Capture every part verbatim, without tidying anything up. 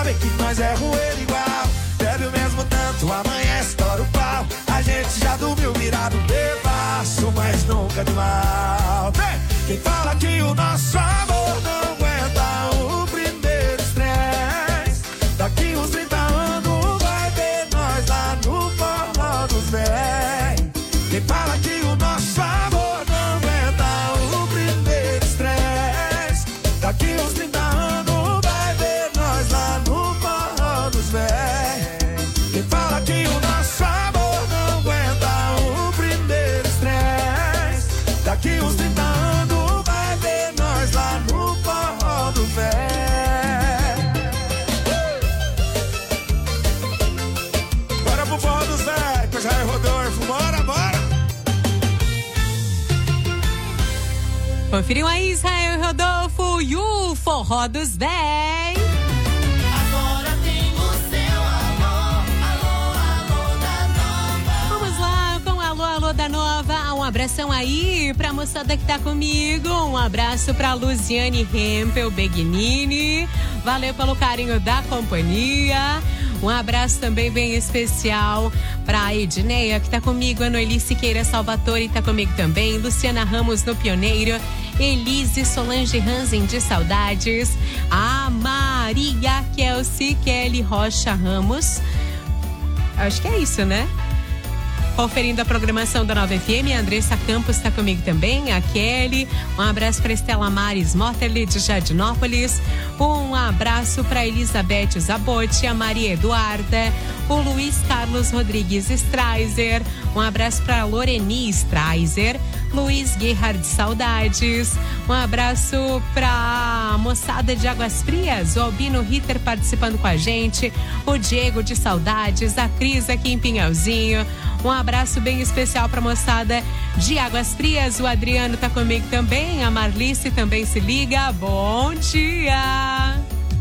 sabe que nós é roeiro igual. Bebe o mesmo tanto, amanhã estoura o pau. A gente já dormiu virado bebaço, mas nunca de mal. Vem! Quem fala que o nosso amor não aguenta o primeiro estresse, daqui uns trinta anos vai ver nós lá no forró dos véi. Quem fala que o nosso amor não aguenta o primeiro estresse, daqui uns trinta anos vai ver nós lá no forró dos véi. Quem fala que o nosso amor não aguenta o primeiro estresse, daqui uns trinta anos vai ver nós lá no forró do véi. Bora pro forró dos véi, que já é Rodolfo, bora, bora. Conferiu aí Israel e Rodolfo e o forró dos véi. Agora tem o seu alô, alô, alô da Nova. Vamos lá com o alô, alô da Nova. Um abração aí pra moçada que tá comigo. Um abraço pra Luziane Hempel Begnini. Valeu pelo carinho da companhia. Um abraço também bem especial pra Edneia, que tá comigo, a Noeli Siqueira Salvatore tá comigo também, Luciana Ramos no Pioneiro, Elise Solange Hansen de Saudades, a Maria Kelsey Kelly Rocha Ramos. Acho que é isso, né? Conferindo a programação da Nova F M, a Andressa Campos está comigo também, a Kelly. Um abraço para Estela Mares Motterly de Jardinópolis. Um abraço para Elizabeth Zabotti, a Maria Eduarda, o Luiz Carlos Rodrigues Straiser. Um abraço para Loreni Straiser, Luiz Gerhard Saudades. Um abraço para moçada de Águas Frias, o Albino Ritter participando com a gente, o Diego de Saudades, a Cris aqui em Pinhalzinho. Um abraço bem especial para a moçada de Águas Frias. O Adriano tá comigo também. A Marlice também se liga. Bom dia!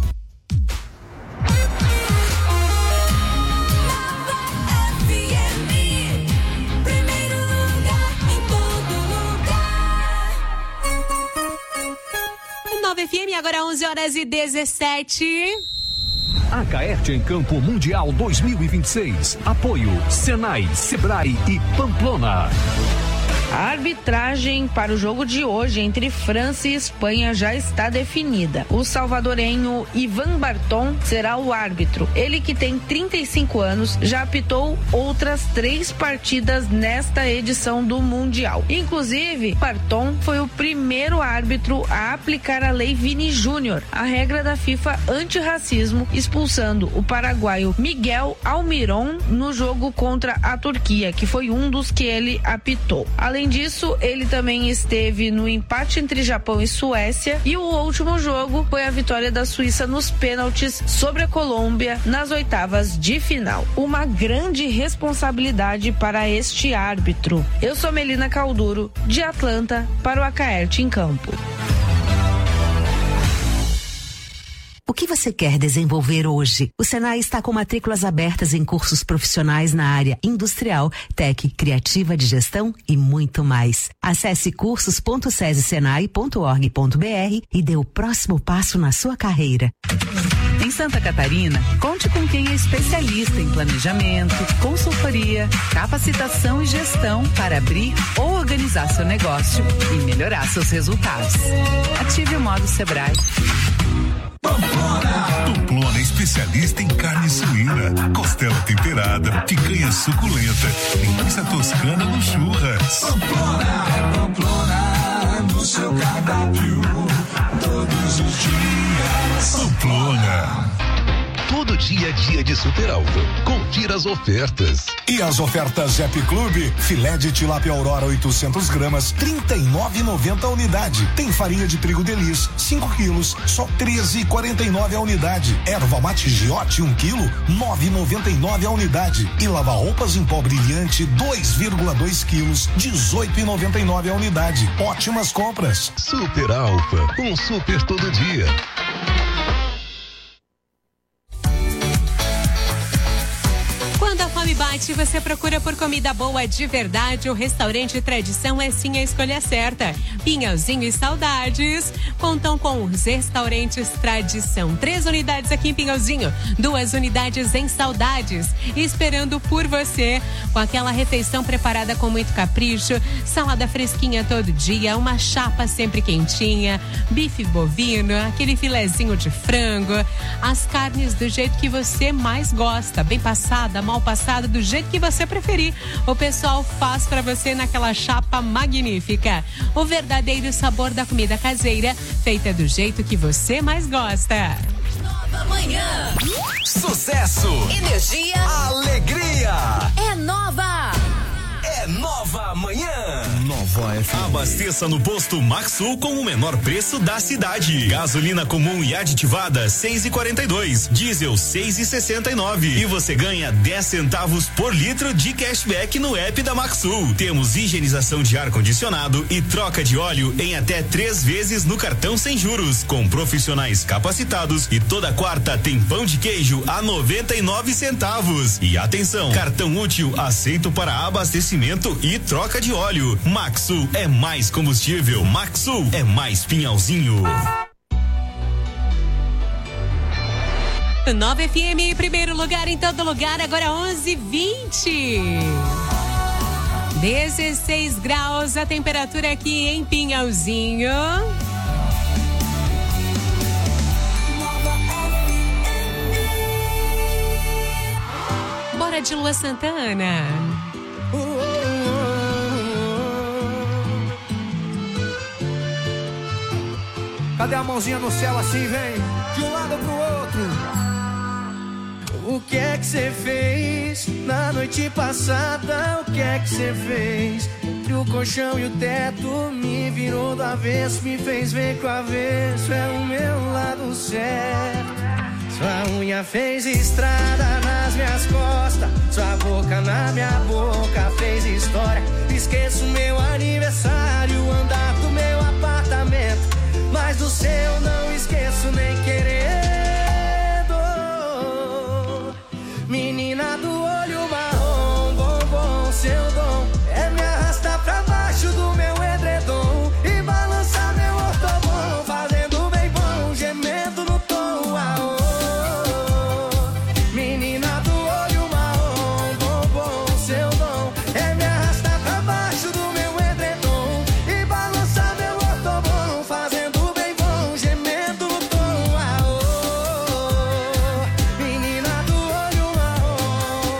Nova F M, agora onze horas e dezessete. A Caerte em Campo Mundial dois mil e vinte e seis. Apoio Senai, Sebrae e Pamplona. A arbitragem para o jogo de hoje entre França e Espanha já está definida. O salvadorenho Ivan Barton será o árbitro. Ele, que tem trinta e cinco anos, já apitou outras três partidas nesta edição do Mundial. Inclusive, Barton foi o primeiro árbitro a aplicar a lei Vini Júnior, a regra da FIFA antirracismo, expulsando o paraguaio Miguel Almiron no jogo contra a Turquia, que foi um dos que ele apitou. Além disso, ele também esteve no empate entre Japão e Suécia, e o último jogo foi a vitória da Suíça nos pênaltis sobre a Colômbia nas oitavas de final. Uma grande responsabilidade para este árbitro. Eu sou Melina Calduro, de Atlanta, para o Acaerte em Campo. O que você quer desenvolver hoje? O Senai está com matrículas abertas em cursos profissionais na área industrial, tech, criativa de gestão e muito mais. Acesse cursos ponto sese senai ponto org ponto br e dê o próximo passo na sua carreira. Em Santa Catarina, conte com quem é especialista em planejamento, consultoria, capacitação e gestão para abrir ou organizar seu negócio e melhorar seus resultados. Ative o modo Sebrae. Pamplona. Pamplona é especialista em carne suína, costela temperada, picanha suculenta, linguiça toscana no churras. Pamplona é Pamplona no seu cardápio todos os dias. Pamplona. Todo dia é dia de Super Alfa. Confira as ofertas. E as ofertas App Clube: filé de tilápia Aurora oitocentos gramas, trinta e nove reais e noventa centavos a unidade. Tem farinha de trigo Delis, cinco quilos, só treze reais e quarenta e nove centavos a unidade. Erva mate Giote, um quilo, nove reais e noventa e nove centavos a unidade. E lava roupas em pó brilhante, dois vírgula dois quilos, dezoito reais e noventa e nove centavos a unidade. Ótimas compras. Super Alfa, um super todo dia. Quando a fome bate Se você procura por comida boa de verdade, o restaurante Tradição é sim a escolha certa. Pinhalzinho e Saudades contam com os restaurantes Tradição. Três unidades aqui em Pinhalzinho, duas unidades em Saudades, esperando por você, com aquela refeição preparada com muito capricho, salada fresquinha todo dia, uma chapa sempre quentinha, bife bovino, aquele filezinho de frango, as carnes do jeito que você mais gosta, bem passada, mal passada, do jeito que você preferir. O pessoal faz pra você naquela chapa magnífica. O verdadeiro sabor da comida caseira, feita do jeito que você mais gosta. Nova manhã. Sucesso. Energia. Alegria. É nova. É nova manhã. Nova F M. Abasteça no posto Maxsul com o menor preço da cidade. Gasolina comum e aditivada seis e quarenta e dois, diesel seis e sessenta e nove e você ganha dez centavos por litro de cashback no app da Maxsul. Temos higienização de ar condicionado e troca de óleo em até três vezes no cartão sem juros, com profissionais capacitados, e toda quarta tem pão de queijo a noventa e nove centavos. E atenção, cartão útil aceito para abastecimento e troca de óleo. Maxsul é mais combustível. Maxsul é mais Pinhalzinho. Nova F M, primeiro lugar em todo lugar, agora onze e vinte. dezesseis graus a temperatura aqui em Pinhalzinho. Bora de Lua Santana. Cadê a mãozinha no céu assim, vem? De um lado pro outro. O que é que você fez na noite passada? O que é que você fez? Entre o colchão e o teto, me virou do avesso, me fez ver que o avesso é o meu lado certo. Sua unha fez estrada nas minhas costas, sua boca na minha boca fez história. Esqueço meu aniversário, o andar do meu apartamento, mas do seu não esqueço nem querendo. Menina do olho marrom, bombom, seu dom é me arrastar pra baixo do meu edredom e balançar meu ortobom, fazendo bem bom, gemendo no tom. Aô. Menina do olho marrom, bombom, seu dom é me arrastar pra baixo do meu edredom e balançar meu ortobom, fazendo bem bom, gemendo no tom. Aô. Menina do olho marrom.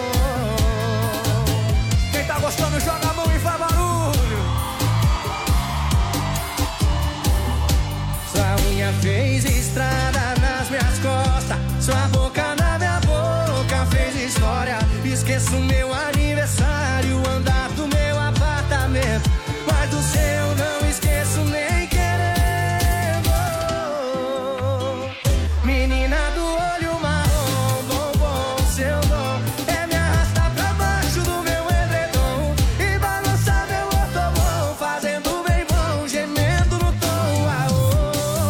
Quem tá gostando joga a mão e faz barulho. Sua unha fez estrada nas minhas costas, sua boca na minha boca fez história. Esqueço meu aniversário, o andar do meu apartamento, mas do seu não esqueço nem querendo. Menina do olho marrom, bombom, seu dom é me arrastar pra baixo do meu edredom e balançar meu ortobom, fazendo bem bom, gemendo no tom. Aô.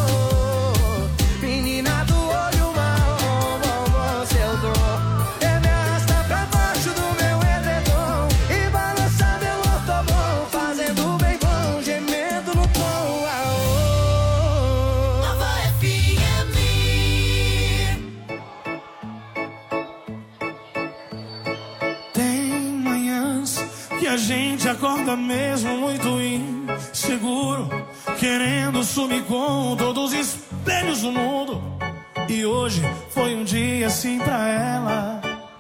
Menina do olho marrom, bombom, seu dom é me arrastar pra baixo do meu edredom e balançar meu ortobom, fazendo bem bom, gemendo no tom. Aô. Nova F M. Tem manhãs que a gente acorda mesmo muito inseguro, querendo sumir com todos os espelhos do mundo. E hoje foi um dia assim pra ela.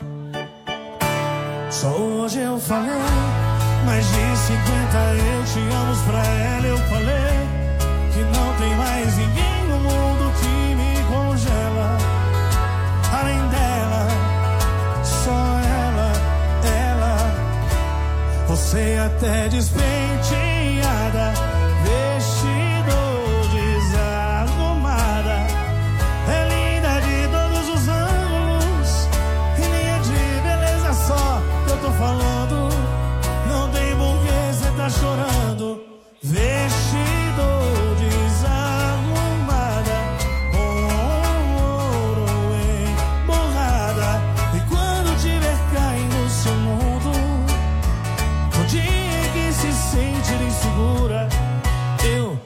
Só hoje eu falei mais de cinquenta eu te amo pra ela. Eu falei que não tem mais ninguém no mundo que me congela. Além dela, só ela, ela. Você até despenteada, vestido desarrumada, é linda de todos os ângulos, e linha de beleza só eu tô falando. Não tem porquê cê tá chorando. Vestido desarrumada, com ouro emborrada, e quando tiver caindo seu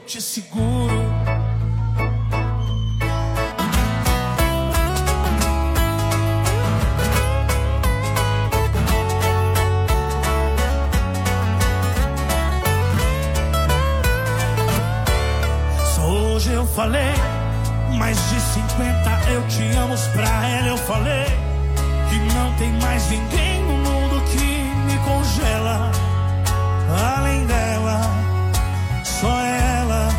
te seguro. Hoje eu falei, mais de cinquenta eu te amo, pra ela eu falei que não tem mais ninguém no mundo que me congela. Além dela, só ela,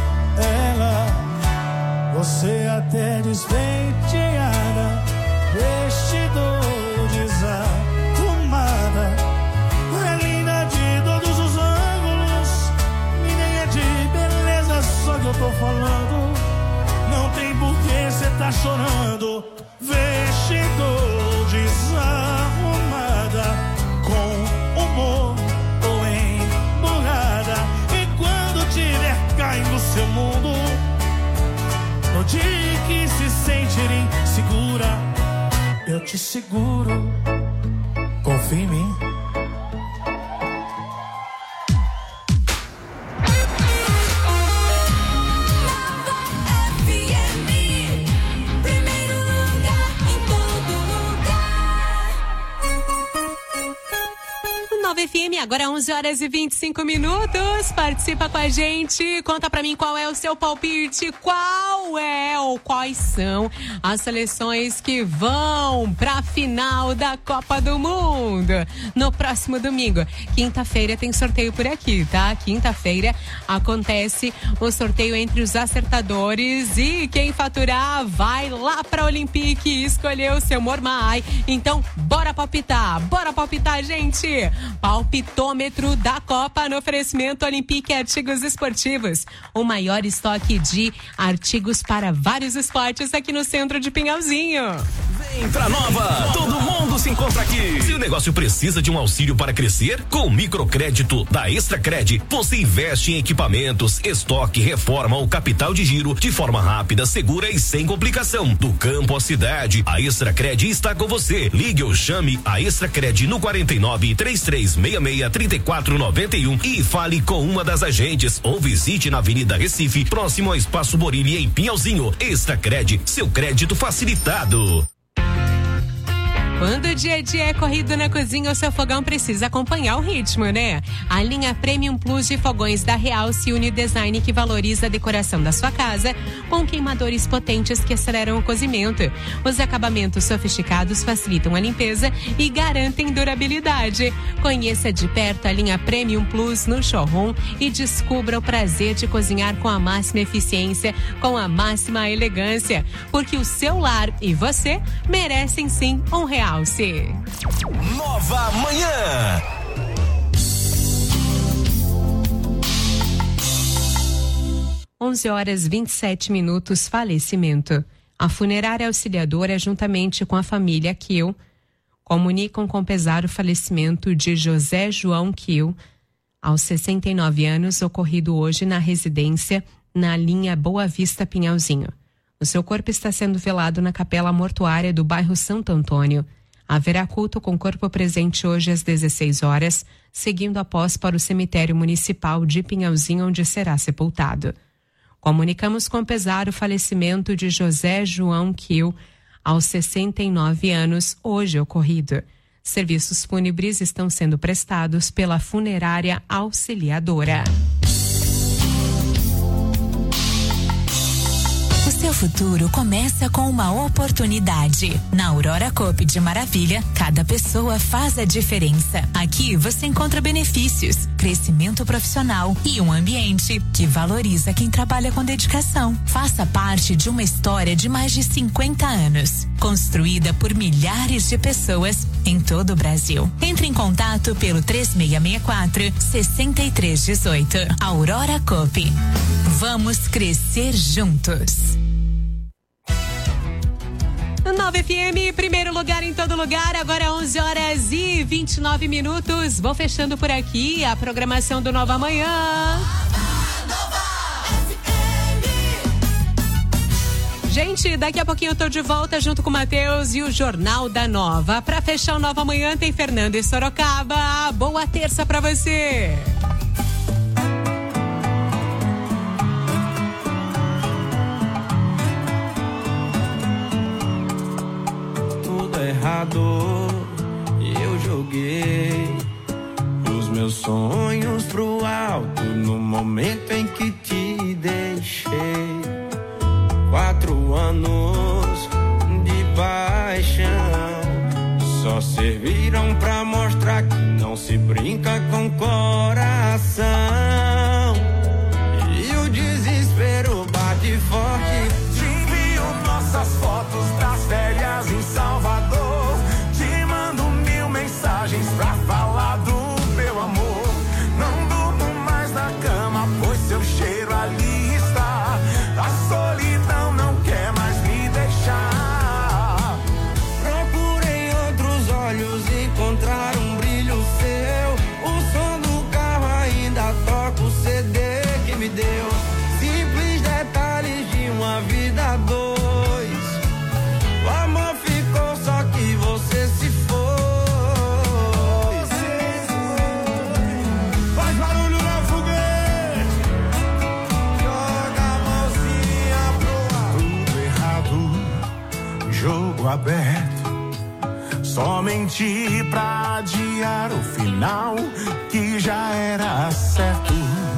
ela. Você até despenteada, vestido desarrumada, é linda de todos os ângulos, e nem é de beleza só que eu tô falando. Não tem por que cê tá chorando. Vestido desarrumada, com humor ou emburrada. E quando tiver caindo seu mundo, no dia que se sentir insegura, eu te seguro. Confia em mim. F M, agora onze horas e vinte e cinco minutos. Participa com a gente. Conta pra mim qual é o seu palpite. Qual é ou quais são as seleções que vão pra final da Copa do Mundo no próximo domingo. Quinta-feira tem sorteio por aqui, tá? Quinta-feira acontece o sorteio entre os acertadores e quem faturar vai lá pra Olympique e escolher o seu Mormai. Então, bora palpitar. Bora palpitar, gente. Palpitômetro da Copa no oferecimento Olympique Artigos Esportivos. O maior estoque de artigos para vários esportes aqui no centro de Pinhalzinho. Vem pra Nova, todo mundo se encontra aqui. Se o negócio precisa de um auxílio para crescer, com o microcrédito da Extracred, você investe em equipamentos, estoque, reforma ou capital de giro de forma rápida, segura e sem complicação. Do campo à cidade, a Extracred está com você. Ligue ou chame a Extracred no quarenta e nove, trinta e três, sessenta e seis, trinta e quatro, noventa e um e fale com uma das agentes ou visite na Avenida Recife, próximo ao Espaço Borilli em Pinhalzinho. Extracred, seu crédito facilitado. Quando o dia a dia é corrido na cozinha, o seu fogão precisa acompanhar o ritmo, né? A linha Premium Plus de fogões da Real se une design que valoriza a decoração da sua casa com queimadores potentes que aceleram o cozimento. Os acabamentos sofisticados facilitam a limpeza e garantem durabilidade. Conheça de perto a linha Premium Plus no showroom e descubra o prazer de cozinhar com a máxima eficiência, com a máxima elegância, porque o seu lar e você merecem sim um real. Nova Manhã. onze horas e vinte e sete minutos, falecimento. A funerária auxiliadora, juntamente com a família Kiel, comunicam com pesar o falecimento de José João Kiel, aos sessenta e nove anos, ocorrido hoje na residência na linha Boa Vista Pinhalzinho. O seu corpo está sendo velado na capela mortuária do bairro Santo Antônio. Haverá culto com corpo presente hoje às dezesseis horas, seguindo após para o cemitério municipal de Pinhalzinho, onde será sepultado. Comunicamos com pesar o falecimento de José João Kiel, aos sessenta e nove anos, hoje ocorrido. Serviços fúnebres estão sendo prestados pela funerária auxiliadora. O seu futuro começa com uma oportunidade. Na Aurora Coop de Maravilha, cada pessoa faz a diferença. Aqui você encontra benefícios, crescimento profissional e um ambiente que valoriza quem trabalha com dedicação. Faça parte de uma história de mais de cinquenta anos, construída por milhares de pessoas em todo o Brasil. Entre em contato pelo três seis seis quatro, seis três um oito. Aurora Coop. Vamos crescer juntos. Nova F M, primeiro lugar em todo lugar, agora onze horas e vinte e nove minutos. Vou fechando por aqui a programação do Nova Manhã. Gente, daqui a pouquinho eu tô de volta junto com o Matheus e o Jornal da Nova. Pra fechar o Nova Manhã tem Fernando e Sorocaba. Boa terça pra você. momento em que te deixei. Quatro anos de paixão só serviram pra mostrar que não se brinca com coração. E o desespero bate forte. Te envio nossas fotos das férias em Salvador. Te mando mil mensagens pra falar do meu amor. Não durmo mais na cama, pois seu cheiro ali está. A solidão não quer mais me deixar. Procurei outros olhos, encontrar um brilho seu. O som do carro ainda toca o C D que me deu. Simples detalhes de uma vida a dois. O amor ficou, só que você se foi. Faz barulho na foguete. Joga a mãozinha pro ar. Tudo errado, jogo aberto. Somente pra adiar o final que já era certo.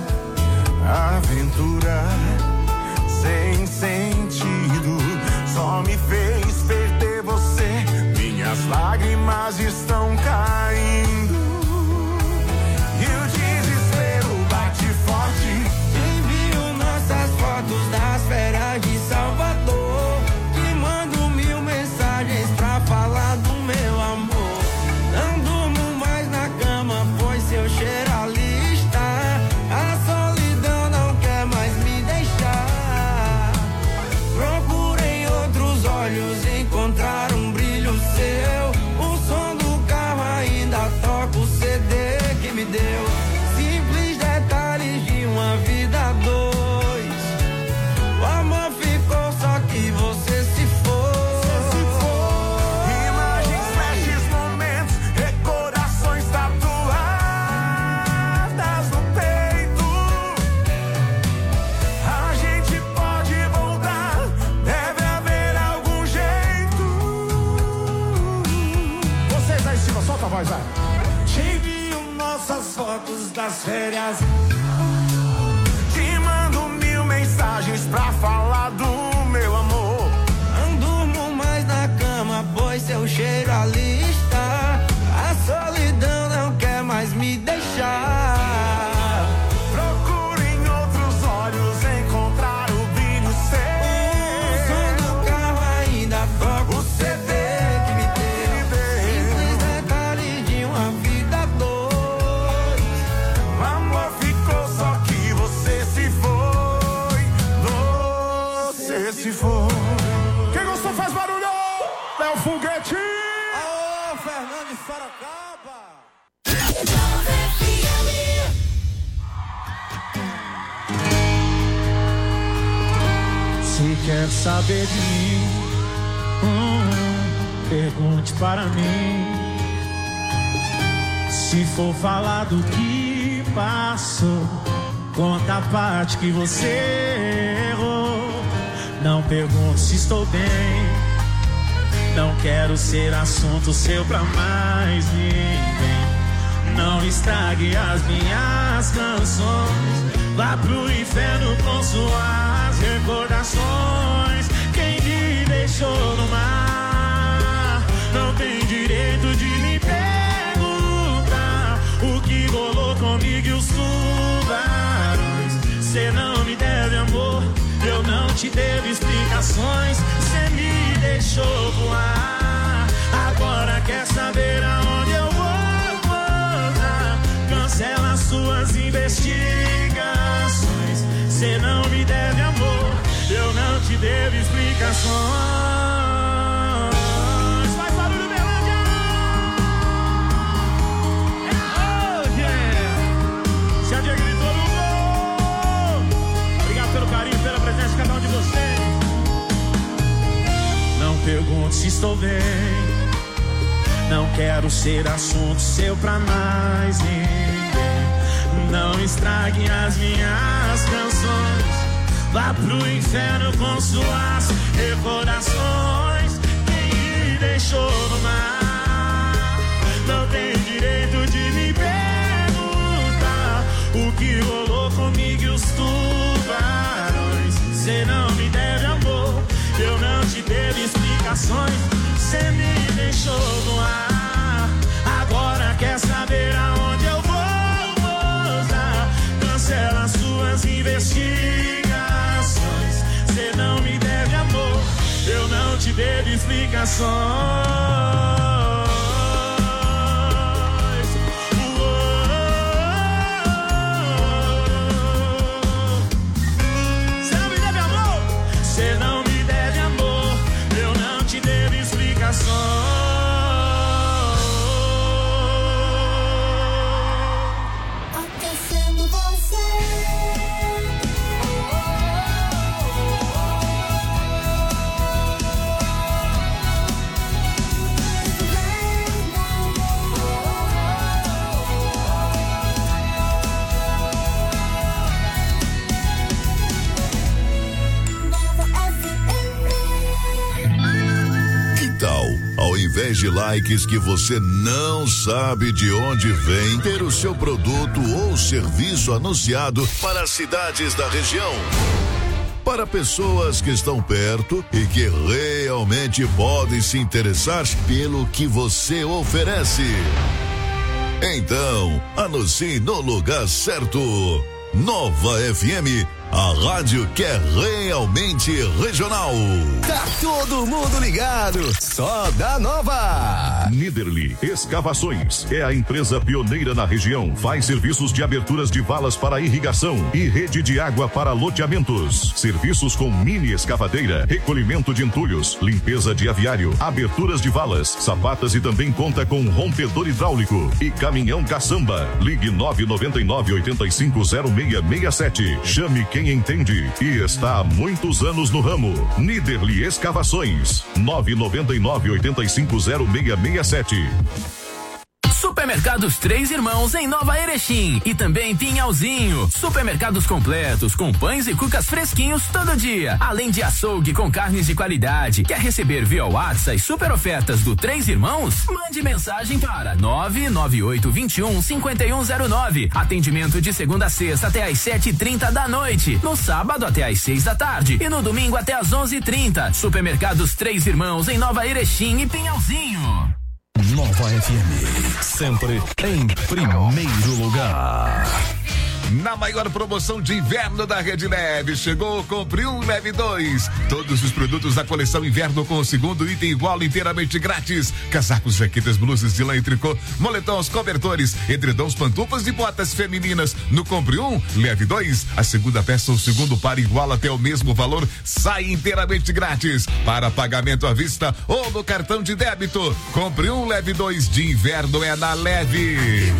Aventura sem sentido só me fez perder você. Minhas lágrimas estão caindo e o desespero bate forte. Envio nossas fotos das férias de Salvador. Te mando mil mensagens pra falar do meu amor. Não durmo mais na cama, pois seu cheiro ali está. A solidão não quer mais me deixar. Procurei outros olhos, encontrar um brilho seu. O som do carro ainda toca o C D que me deu. Simples detalhes de uma vida a dois. O amor ficou, só que você se foi. Imagens, flashes, momentos, recordações tatuadas no peito. A gente pode voltar, deve haver algum jeito. Vocês aí em cima, solta a voz, vai. Te envio nossas fotos das férias. Te mando mil mensagens pra falar do meu amor. Não durmo mais na cama, pois seu cheiro ali está. A solidão não quer mais me deixar. Procuro em outros olhos encontrar o brilho seu. O som do carro ainda toca o C D que me deu. Simples detalhes de uma vida a dois. O amor ficou, só que você se foi. Você se foi. Quem gostou faz barulho. Léo Foguete. Alô, Fernando de Sorocaba. Se quer saber de mim, hum, pergunte para mim. Se for falar do que passou, conta a parte que você errou. Não pergunte se estou bem, não quero ser assunto seu pra mais ninguém. Não estrague as minhas canções, vá pro inferno com suas recordações. Quem me deixou no mar não tem direito de me perguntar o que rolou comigo e os tubarões. Cê não me deve amor, eu não te devo explicações. Cê me deixou voar, agora quer saber aonde eu vou voltar. Cancela suas investigações. Cê não me deve amor, eu não te devo explicações. Faz barulho, Belândia! Oh, yeah! Se a Dia gritou no gol! Obrigado pelo carinho, pela presença de cada um de vocês. Não pergunte se estou bem, não quero ser assunto seu pra mais ninguém. Não estrague as minhas canções, vá pro inferno com suas recordações. Quem me deixou no mar não tem direito de me perguntar o que rolou comigo e os Cê não me deve amor, cê não me deve amor, eu não te devo explicações. Ao invés de likes que você não sabe de onde vem, ter o seu produto ou serviço anunciado para as cidades da região. Para pessoas que estão perto e que realmente podem se interessar pelo que você oferece. Então, anuncie no lugar certo. Nova F M, a rádio que é realmente regional. Tá todo mundo ligado, só da Nova. Niederli Escavações é a empresa pioneira na região. Faz serviços de aberturas de valas para irrigação e rede de água para loteamentos. Serviços com mini escavadeira, recolhimento de entulhos, limpeza de aviário, aberturas de valas, sapatas e também conta com rompedor hidráulico e caminhão caçamba. Ligue nove nove nove, oito cinco zero seis seis sete. Chame quem entende e está há muitos anos no ramo. Niederli Escavações, nove nove nove, oito cinco zero seis seis sete. Supermercados Três Irmãos em Nova Erechim e também Pinhalzinho. Supermercados completos com pães e cucas fresquinhos todo dia, além de açougue com carnes de qualidade. Quer receber via WhatsApp as super ofertas do Três Irmãos? Mande mensagem para nove nove oito dois um, cinco um zero nove. Atendimento de segunda a sexta até às sete e trinta da noite, no sábado até às seis da tarde e no domingo até às onze e trinta. Supermercados Três Irmãos em Nova Erechim e Pinhalzinho. Nova F M, sempre em primeiro lugar. Na maior promoção de inverno da Rede Leve, chegou, compre um, leve dois. Todos os produtos da coleção inverno com o segundo item igual inteiramente grátis. Casacos, jaquetas, blusas de lã e tricô, moletons, cobertores, edredons, pantufas e botas femininas. No compre um, leve dois. A segunda peça ou segundo par igual até o mesmo valor sai inteiramente grátis. Para pagamento à vista ou no cartão de débito. Compre um, leve dois. De inverno é na Leve.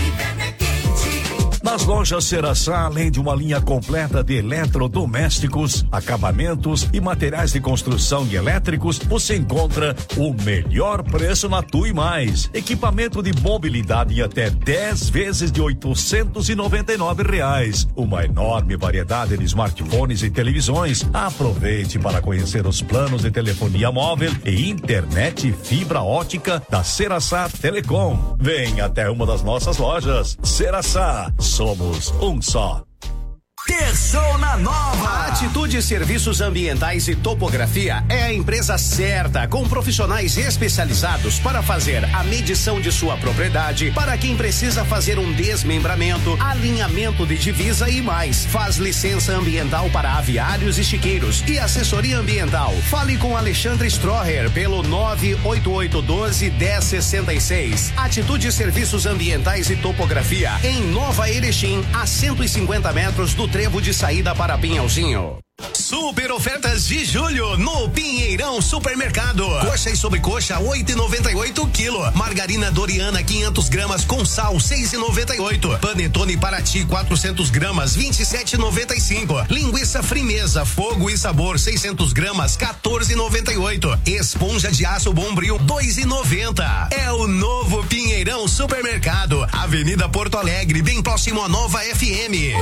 Nas lojas Ceraçá, além de uma linha completa de eletrodomésticos, acabamentos e materiais de construção e elétricos, você encontra o melhor preço na Tui Mais. Equipamento de mobilidade em até dez vezes de oitocentos e noventa e nove reais. Uma enorme variedade de smartphones e televisões. Aproveite para conhecer os planos de telefonia móvel e internet fibra ótica da Ceraçá Telecom. Venha até uma das nossas lojas. Ceraçá. Somos um só. Terçou na Nova. A Atitude Serviços Ambientais e Topografia é a empresa certa, com profissionais especializados para fazer a medição de sua propriedade, para quem precisa fazer um desmembramento, alinhamento de divisa e mais. Faz licença ambiental para aviários e chiqueiros e assessoria ambiental. Fale com Alexandre Stroher pelo nove oito oito um dois, um zero seis seis. Atitude Serviços Ambientais e Topografia em Nova Erechim, a cento e cinquenta metros do trevo de saída para Pinhalzinho. Super ofertas de julho no Pinheirão Supermercado. Coxa e sobrecoxa oito e noventa e oito quilo. Margarina Doriana quinhentos gramas com sal seis e noventa e oito. Panetone Paraty quatrocentos gramas vinte e sete e noventa e cinco. Linguiça Frimeza Fogo e Sabor seiscentos gramas quatorze e noventa e oito. Esponja de aço Bombril dois e noventa. É o novo Pinheirão Supermercado, Avenida Porto Alegre, bem próximo à Nova F M.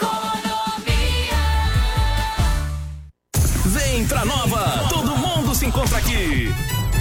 Vem pra Nova, todo mundo se encontra aqui.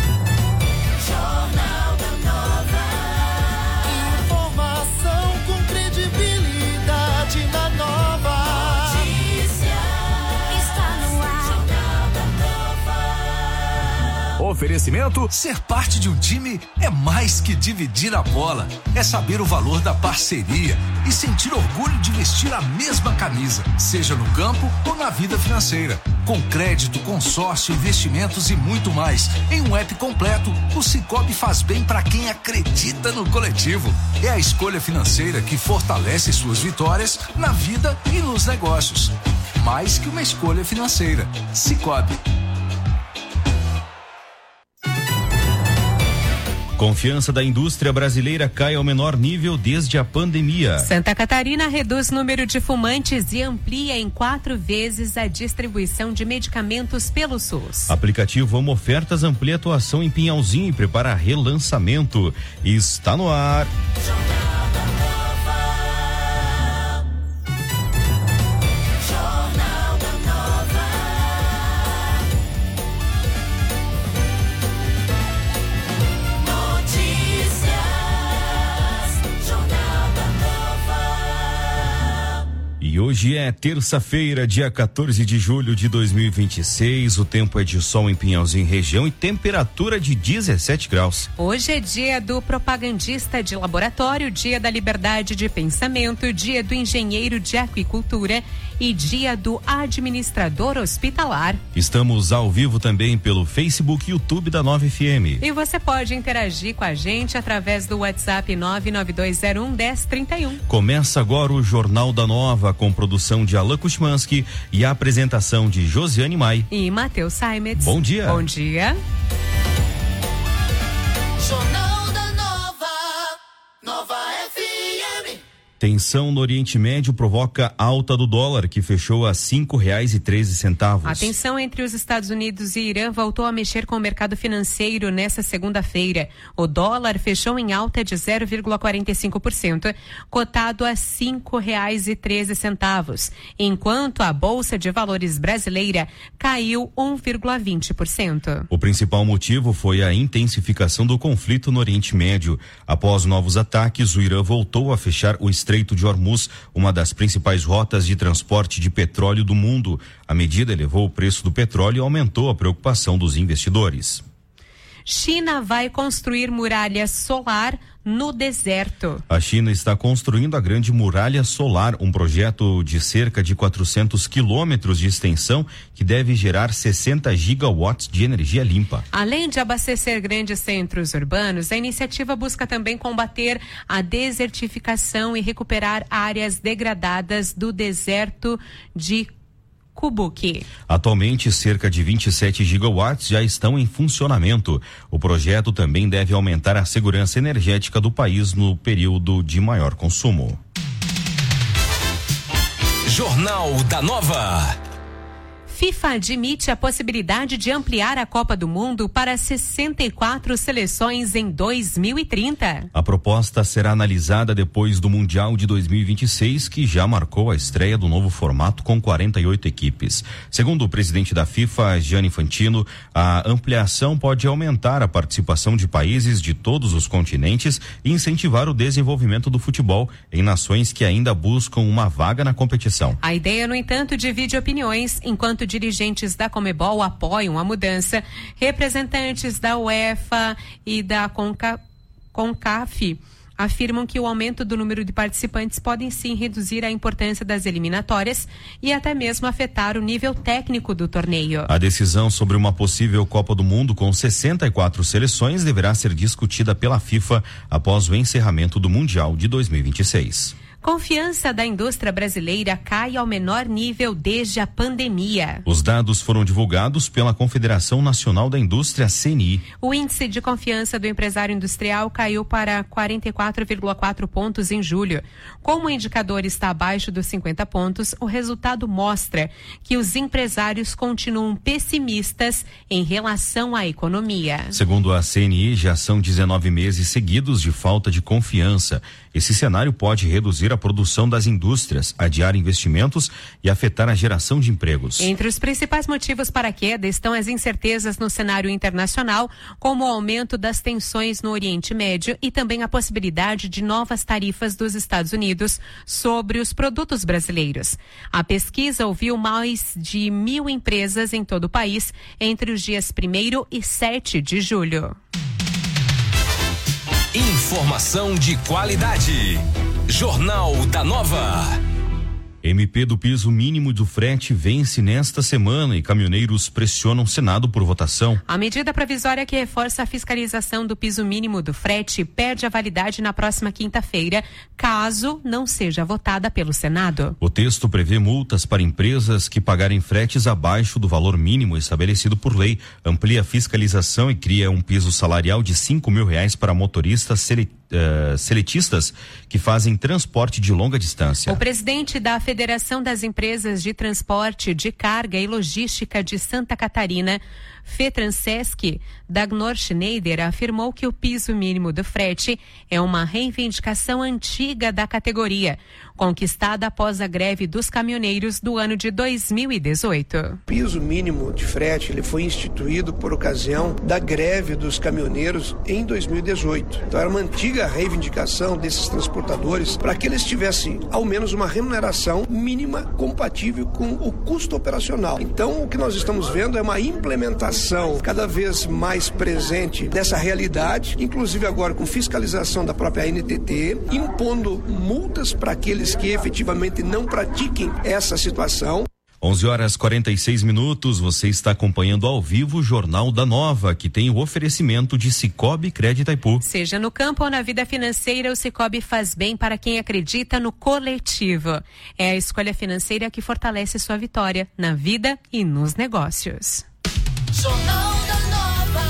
Jornal da Nova. Informação com credibilidade na Nova. Notícia está no ar. Jornal da Nova. oferecimento, ser parte de um time é mais que dividir a bola. É saber o valor da parceria e sentir orgulho de vestir a mesma camisa, seja no campo ou na vida financeira. Com crédito, consórcio, investimentos e muito mais. Em um app completo, o Sicoob faz bem para quem acredita no coletivo. É a escolha financeira que fortalece suas vitórias na vida e nos negócios. Mais que uma escolha financeira. Sicoob. Confiança da indústria brasileira cai ao menor nível desde a pandemia. Santa Catarina reduz o número de fumantes e amplia em quatro vezes a distribuição de medicamentos pelo SUS. Aplicativo Amo Ofertas amplia atuação em Pinhalzinho e prepara relançamento. Está no ar. E hoje é terça-feira, dia quatorze de julho de dois mil e vinte e seis. O tempo é de sol em Pinhalzinho região e temperatura de dezessete graus. Hoje é dia do propagandista de laboratório, dia da liberdade de pensamento, dia do engenheiro de aquicultura e dia do administrador hospitalar. Estamos ao vivo também pelo Facebook e YouTube da Nova F M. E você pode interagir com a gente através do WhatsApp nove nove dois zero um, um zero três um. Começa agora o Jornal da Nova, com produção de Alan Kuchmanski e a apresentação de Josiane Mai e Matheus Saimetz. Bom dia. Bom dia. Jornal da Nova, Nova F M. Tensão no Oriente Médio provoca alta do dólar, que fechou a cinco reais e treze centavos. A tensão entre os Estados Unidos e Irã voltou a mexer com o mercado financeiro nesta segunda-feira. O dólar fechou em alta de zero vírgula quarenta e cinco por cento, cotado a cinco reais e treze centavos, enquanto a Bolsa de Valores brasileira caiu um vírgula vinte por cento. O principal motivo foi a intensificação do conflito no Oriente Médio. Após novos ataques, o Irã voltou a fechar o Estreito de Hormuz, uma das principais rotas de transporte de petróleo do mundo. A medida elevou o preço do petróleo e aumentou a preocupação dos investidores. China vai construir muralha solar no deserto. A China está construindo a Grande Muralha Solar, um projeto de cerca de quatrocentos quilômetros de extensão que deve gerar sessenta gigawatts de energia limpa. Além de abastecer grandes centros urbanos, a iniciativa busca também combater a desertificação e recuperar áreas degradadas do deserto de Kubuki. Atualmente, cerca de vinte e sete gigawatts já estão em funcionamento. O projeto também deve aumentar a segurança energética do país no período de maior consumo. Jornal da Nova. FIFA admite a possibilidade de ampliar a Copa do Mundo para sessenta e quatro seleções em dois mil e trinta. A proposta será analisada depois do Mundial de dois mil e vinte e seis, que já marcou a estreia do novo formato com quarenta e oito equipes. Segundo o presidente da FIFA, Gianni Infantino, a ampliação pode aumentar a participação de países de todos os continentes e incentivar o desenvolvimento do futebol em nações que ainda buscam uma vaga na competição. A ideia, no entanto, divide opiniões, enquanto dirigentes da Conmebol apoiam a mudança, representantes da UEFA e da Conca, CONCACAF afirmam que o aumento do número de participantes podem sim reduzir a importância das eliminatórias e até mesmo afetar o nível técnico do torneio. A decisão sobre uma possível Copa do Mundo com sessenta e quatro seleções deverá ser discutida pela FIFA após o encerramento do Mundial de dois mil e vinte e seis. Confiança da indústria brasileira cai ao menor nível desde a pandemia. Os dados foram divulgados pela Confederação Nacional da Indústria, C N I. O índice de confiança do empresário industrial caiu para quarenta e quatro vírgula quatro pontos em julho. Como o indicador está abaixo dos cinquenta pontos, o resultado mostra que os empresários continuam pessimistas em relação à economia. Segundo a C N I, já são dezenove meses seguidos de falta de confiança. Esse cenário pode reduzir a produção das indústrias, adiar investimentos e afetar a geração de empregos. Entre os principais motivos para a queda estão as incertezas no cenário internacional, como o aumento das tensões no Oriente Médio e também a possibilidade de novas tarifas dos Estados Unidos sobre os produtos brasileiros. A pesquisa ouviu mais de mil empresas em todo o país entre os dias primeiro e sete de julho. Informação de qualidade. Jornal da Nova. M P do piso mínimo do frete vence nesta semana e caminhoneiros pressionam o Senado por votação. A medida provisória que reforça a fiscalização do piso mínimo do frete perde a validade na próxima quinta-feira, caso não seja votada pelo Senado. O texto prevê multas para empresas que pagarem fretes abaixo do valor mínimo estabelecido por lei, amplia a fiscalização e cria um piso salarial de cinco mil reais para motoristas seletivos. Uh, seletistas que fazem transporte de longa distância. O presidente da Federação das Empresas de Transporte de Carga e Logística de Santa Catarina, Fetransesc, Dagnor Schneider, afirmou que o piso mínimo do frete é uma reivindicação antiga da categoria, conquistada após a greve dos caminhoneiros do ano de dois mil e dezoito. O piso mínimo de frete ele foi instituído por ocasião da greve dos caminhoneiros em dois mil e dezoito. Então era uma antiga reivindicação desses transportadores para que eles tivessem ao menos uma remuneração mínima compatível com o custo operacional. Então o que nós estamos vendo é uma implementação cada vez mais presente dessa realidade, inclusive agora com fiscalização da própria N T T, impondo multas para aqueles que efetivamente não pratiquem essa situação. onze horas e quarenta e seis minutos, você está acompanhando ao vivo o Jornal da Nova, que tem o oferecimento de Cicobi Crédito Itaipu. Seja no campo ou na vida financeira, o Cicobi faz bem para quem acredita no coletivo. É a escolha financeira que fortalece sua vitória na vida e nos negócios. Jornal da Nova,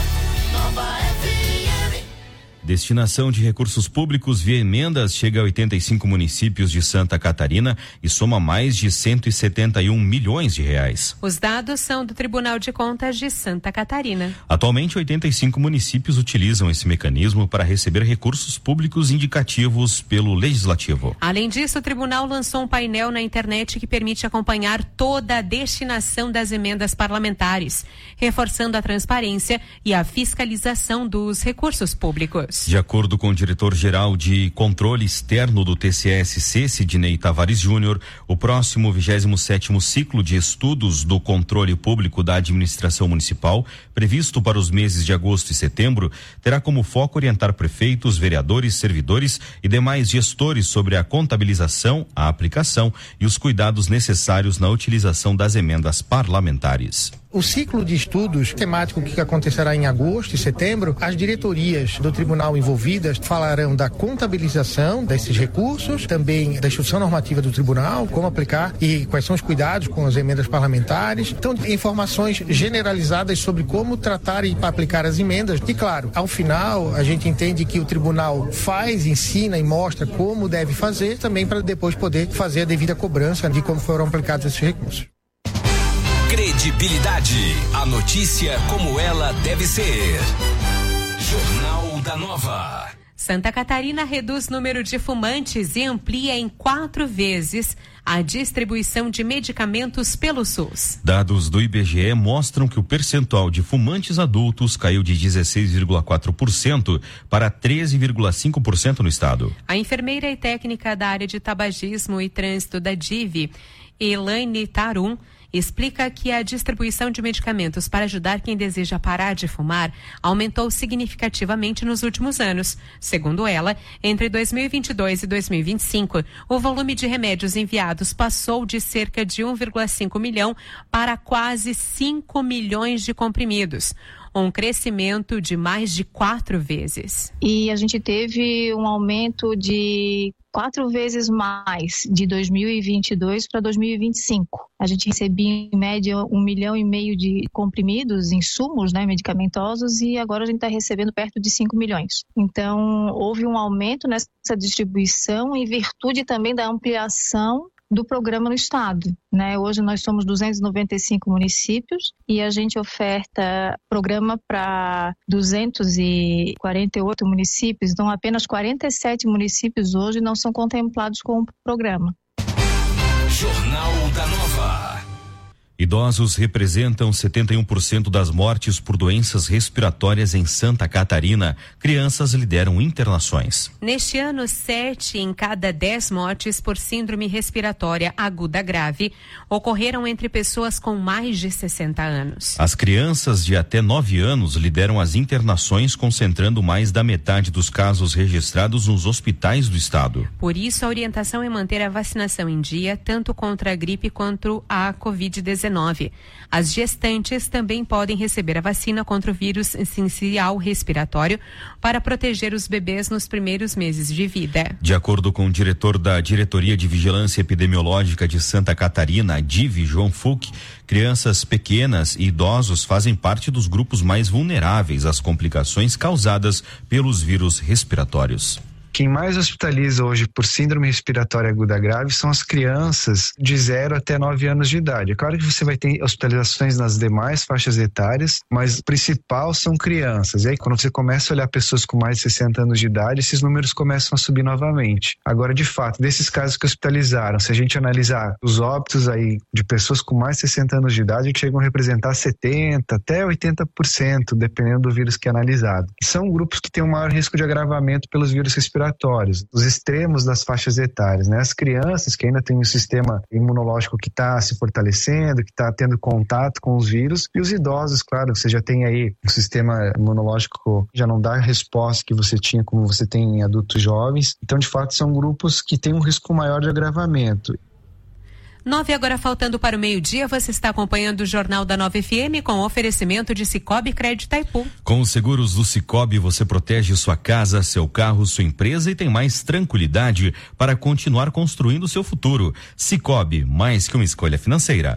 Nova F M. Destinação de recursos públicos via emendas chega a oitenta e cinco municípios de Santa Catarina e soma mais de cento e setenta e um milhões de reais. Os dados são do Tribunal de Contas de Santa Catarina. Atualmente, oitenta e cinco municípios utilizam esse mecanismo para receber recursos públicos indicativos pelo Legislativo. Além disso, o tribunal lançou um painel na internet que permite acompanhar toda a destinação das emendas parlamentares, reforçando a transparência e a fiscalização dos recursos públicos. De acordo com o diretor-geral de Controle Externo do T C S C, Sidney Tavares Júnior, o próximo vigésimo sétimo ciclo de estudos do controle público da administração municipal, previsto para os meses de agosto e setembro, terá como foco orientar prefeitos, vereadores, servidores e demais gestores sobre a contabilização, a aplicação e os cuidados necessários na utilização das emendas parlamentares. O ciclo de estudos temático que acontecerá em agosto e setembro, as diretorias do tribunal envolvidas falarão da contabilização desses recursos, também da instrução normativa do tribunal, como aplicar e quais são os cuidados com as emendas parlamentares. Então, informações generalizadas sobre como tratar e aplicar as emendas. E claro, ao final, a gente entende que o tribunal faz, ensina e mostra como deve fazer, também para depois poder fazer a devida cobrança de como foram aplicados esses recursos. Credibilidade. A notícia como ela deve ser. Jornal da Nova. Santa Catarina reduz número de fumantes e amplia em quatro vezes a distribuição de medicamentos pelo SUS. Dados do I B G E mostram que o percentual de fumantes adultos caiu de dezesseis vírgula quatro por cento para treze vírgula cinco por cento no estado. A enfermeira e técnica da área de tabagismo e trânsito da D I V, Elaine Tarum, explica que a distribuição de medicamentos para ajudar quem deseja parar de fumar aumentou significativamente nos últimos anos. Segundo ela, entre dois mil e vinte e dois e dois mil e vinte e cinco, o volume de remédios enviados passou de cerca de um vírgula cinco milhão para quase cinco milhões de comprimidos. Um crescimento de mais de quatro vezes. E a gente teve um aumento de quatro vezes mais de dois mil e vinte e dois para dois mil e vinte e cinco. A gente recebia em média um milhão e meio de comprimidos, insumos, né, medicamentosos, e agora a gente está recebendo perto de cinco milhões. Então, houve um aumento nessa distribuição em virtude também da ampliação do programa no estado, né? Hoje nós somos duzentos e noventa e cinco municípios e a gente oferta programa para duzentos e quarenta e oito municípios, então apenas quarenta e sete municípios hoje não são contemplados com o programa. Jornal da Nova. Idosos representam setenta e um por cento das mortes por doenças respiratórias em Santa Catarina. Crianças lideram internações. Neste ano, sete em cada dez mortes por síndrome respiratória aguda grave ocorreram entre pessoas com mais de sessenta anos. As crianças de até nove anos lideram as internações, concentrando mais da metade dos casos registrados nos hospitais do estado. Por isso, a orientação é manter a vacinação em dia, tanto contra a gripe quanto a covid dezenove. As gestantes também podem receber a vacina contra o vírus sincicial respiratório para proteger os bebês nos primeiros meses de vida. De acordo com o diretor da Diretoria de Vigilância Epidemiológica de Santa Catarina, D I V, João Fuch, crianças pequenas e idosos fazem parte dos grupos mais vulneráveis às complicações causadas pelos vírus respiratórios. Quem mais hospitaliza hoje por síndrome respiratória aguda grave são as crianças de zero até nove anos de idade. É claro que você vai ter hospitalizações nas demais faixas etárias, mas o principal são crianças. E aí, quando você começa a olhar pessoas com mais de sessenta anos de idade, esses números começam a subir novamente. Agora, de fato, desses casos que hospitalizaram, se a gente analisar os óbitos aí de pessoas com mais de sessenta anos de idade, chegam a representar setenta até oitenta por cento, dependendo do vírus que é analisado. E são grupos que têm um maior risco de agravamento pelos vírus respiratórios. Os extremos das faixas etárias, né? As crianças que ainda têm um sistema imunológico que está se fortalecendo, que está tendo contato com os vírus, e os idosos, claro, você já tem aí um sistema imunológico já não dá a resposta que você tinha como você tem em adultos jovens. Então, de fato, são grupos que têm um risco maior de agravamento. Nove agora faltando para o meio-dia, você está acompanhando o Jornal da Nova F M com oferecimento de Cicobi Crédito Itaipu. Com os seguros do Cicobi, você protege sua casa, seu carro, sua empresa e tem mais tranquilidade para continuar construindo seu futuro. Cicobi, mais que uma escolha financeira.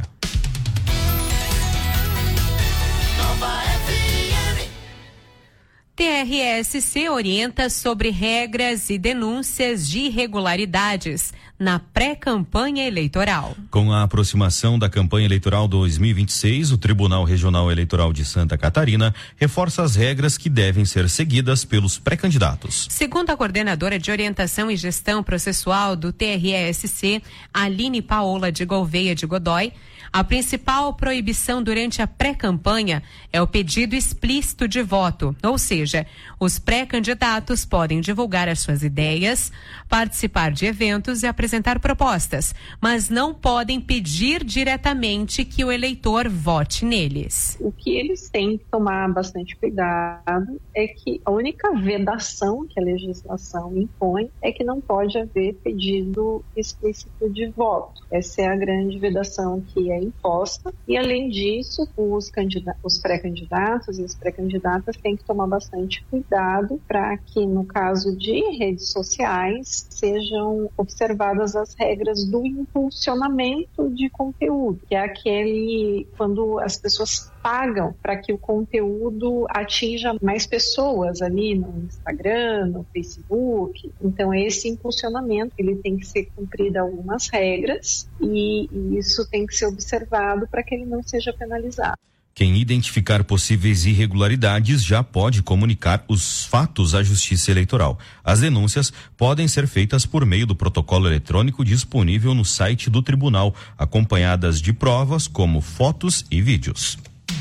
T R S C orienta sobre regras e denúncias de irregularidades na pré-campanha eleitoral. Com a aproximação da campanha eleitoral dois mil e vinte e seis, o Tribunal Regional Eleitoral de Santa Catarina reforça as regras que devem ser seguidas pelos pré-candidatos. Segundo a coordenadora de Orientação e Gestão Processual do T R S C, Aline Paola de Gouveia de Godoy, a principal proibição durante a pré-campanha é o pedido explícito de voto, ou seja, os pré-candidatos podem divulgar as suas ideias, participar de eventos e apresentar propostas, mas não podem pedir diretamente que o eleitor vote neles. O que eles têm que tomar bastante cuidado é que a única vedação que a legislação impõe é que não pode haver pedido explícito de voto. Essa é a grande vedação que é imposta, e além disso, os, os pré-candidatos e as pré-candidatas têm que tomar bastante cuidado para que, no caso de redes sociais, sejam observadas as regras do impulsionamento de conteúdo, que é aquele quando as pessoas pagam para que o conteúdo atinja mais pessoas ali no Instagram, no Facebook. Então, esse impulsionamento, ele tem que ser cumprido algumas regras e, e isso tem que ser observado para que ele não seja penalizado. Quem identificar possíveis irregularidades já pode comunicar os fatos à Justiça Eleitoral. As denúncias podem ser feitas por meio do protocolo eletrônico disponível no site do tribunal, acompanhadas de provas como fotos e vídeos.